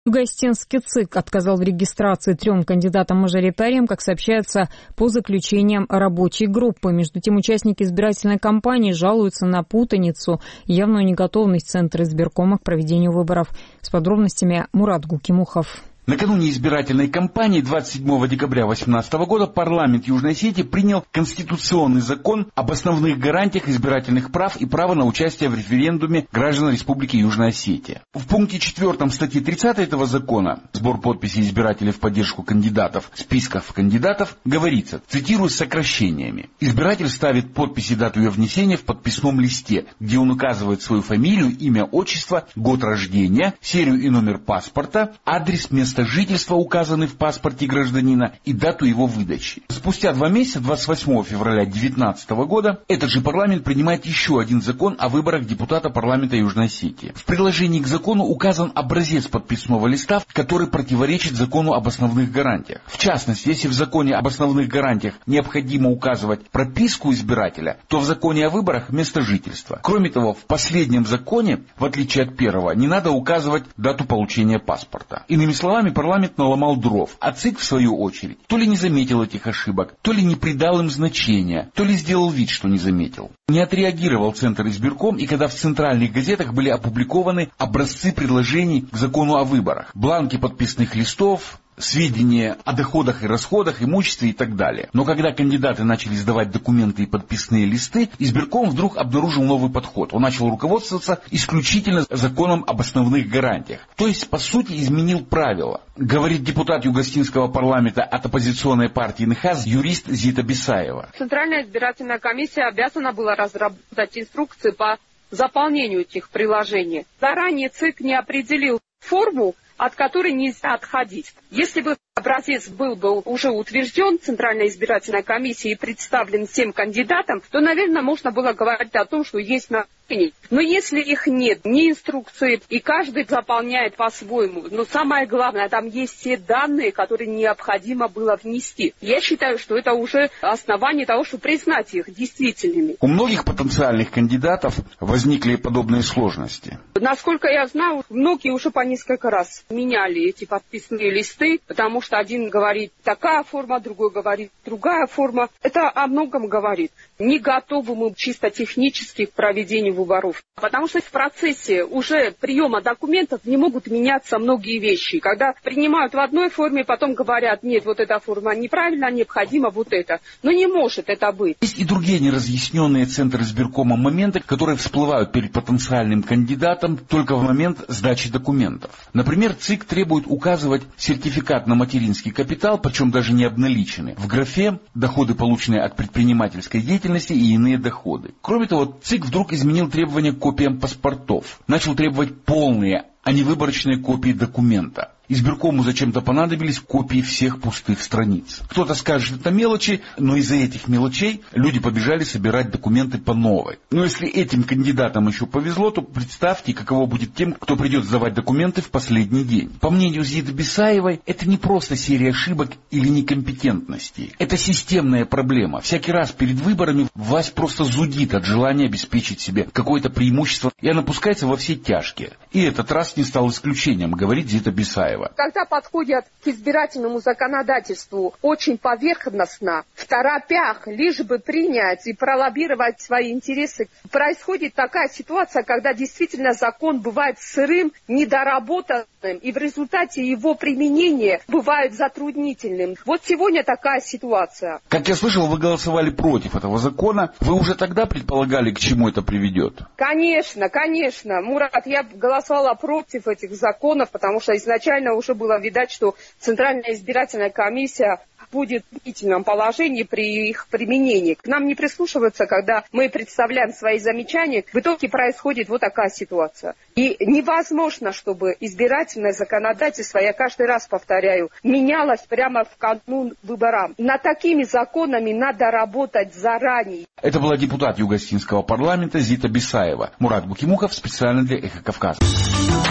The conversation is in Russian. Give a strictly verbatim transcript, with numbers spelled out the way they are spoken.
Югостинский ЦИК отказал в регистрации трем кандидатам-мажоритариям, как сообщается по заключениям рабочей группы. Между тем, участники избирательной кампании жалуются на путаницу и явную неготовность Центра избиркома к проведению выборов. С подробностями Мурат Гукимухов. Накануне избирательной кампании двадцать седьмого декабря две тысячи восемнадцатого года парламент Южной Осетии принял конституционный закон об основных гарантиях избирательных прав и права на участие в референдуме граждан Республики Южная Осетия. В пункте четвёртом статьи тридцатой этого закона «Сбор подписей избирателей в поддержку кандидатов в списках кандидатов» говорится, цитирую с сокращениями: «Избиратель ставит подпись и дату ее внесения в подписном листе, где он указывает свою фамилию, имя, отчество, год рождения, серию и номер паспорта, адрес, место жительства, указанный в паспорте гражданина, и дату его выдачи». Спустя два месяца, двадцать восьмого февраля две тысячи девятнадцатого года, этот же парламент принимает еще один закон о выборах депутата парламента Южной Осетии. В приложении к закону указан образец подписного листа, который противоречит закону об основных гарантиях. В частности, если в законе об основных гарантиях необходимо указывать прописку избирателя, то в законе о выборах место жительства. Кроме того, в последнем законе, в отличие от первого, не надо указывать дату получения паспорта. Иными словами, парламент наломал дров, а ЦИК, в свою очередь, то ли не заметил этих ошибок, то ли не придал им значения, то ли сделал вид, что не заметил. Не отреагировал Центр избирком, и когда в центральных газетах были опубликованы образцы предложений к закону о выборах, бланки подписных листов, сведения о доходах и расходах, имуществе и так далее. Но когда кандидаты начали сдавать документы и подписные листы, избирком вдруг обнаружил новый подход. Он начал руководствоваться исключительно законом об основных гарантиях. То есть, по сути, изменил правила. Говорит депутат Югостинского парламента от оппозиционной партии НХАЗ юрист Зита Бисаева. Центральная избирательная комиссия обязана была разработать инструкции по заполнению этих приложений. Заранее ЦИК не определил форму, от которой нельзя отходить. Если бы образец был бы уже утвержден Центральной избирательной комиссией и представлен всем кандидатам, то, наверное, можно было говорить о том, что есть нарушения. Но если их нет, ни инструкции, и каждый заполняет по-своему, но самое главное, там есть все данные, которые необходимо было внести. Я считаю, что это уже основание того, чтобы признать их действительными. У многих потенциальных кандидатов возникли подобные сложности. Насколько я знаю, многие уже по несколько раз меняли эти подписные листы, потому что один говорит такая форма, другой говорит другая форма. Это о многом говорит. Не готовы мы чисто технически к проведению выборов. Потому что в процессе уже приема документов не могут меняться многие вещи. Когда принимают в одной форме, потом говорят, нет, вот эта форма неправильна, необходимо вот это. Но не может это быть. Есть и другие неразъясненные Центр избиркома моменты, которые всплывают перед потенциальным кандидатом только в момент сдачи документов. Например, ЦИК требует указывать сертификат на материнский капитал, причем даже не обналиченный, в графе «Доходы, полученные от предпринимательской деятельности и иные доходы». Кроме того, ЦИК вдруг изменил требования к копиям паспортов. Начал требовать полные, а не выборочные копии документа. Избиркому зачем-то понадобились копии всех пустых страниц. Кто-то скажет, это мелочи, но из-за этих мелочей люди побежали собирать документы по новой. Но если этим кандидатам еще повезло, то представьте, каково будет тем, кто придет сдавать документы в последний день. По мнению Зиты Бисаевой, это не просто серия ошибок или некомпетентности. Это системная проблема. Всякий раз перед выборами власть просто зудит от желания обеспечить себе какое-то преимущество, и она пускается во все тяжкие. И этот раз не стал исключением, говорит Зита Бисаева. Когда подходят к избирательному законодательству очень поверхностно, в торопях, лишь бы принять и пролоббировать свои интересы, происходит такая ситуация, когда действительно закон бывает сырым, недоработанным, и в результате его применения бывает затруднительным. Вот сегодня такая ситуация. Как я слышал, вы голосовали против этого закона. Вы уже тогда предполагали, к чему это приведет? Конечно, конечно. Мурат, я голосовала против этих законов, потому что изначально уже было видать, что Центральная избирательная комиссия будет в длительном положении при их применении. К нам не прислушиваются, когда мы представляем свои замечания. В итоге происходит вот такая ситуация. И невозможно, чтобы избирательное законодательство, я каждый раз повторяю, менялось прямо в канун выборам. Над такими законами надо работать заранее. Это была депутат Югостинского парламента Зита Бисаева. Мурат Гукимухов специально для Эхо Кавказа.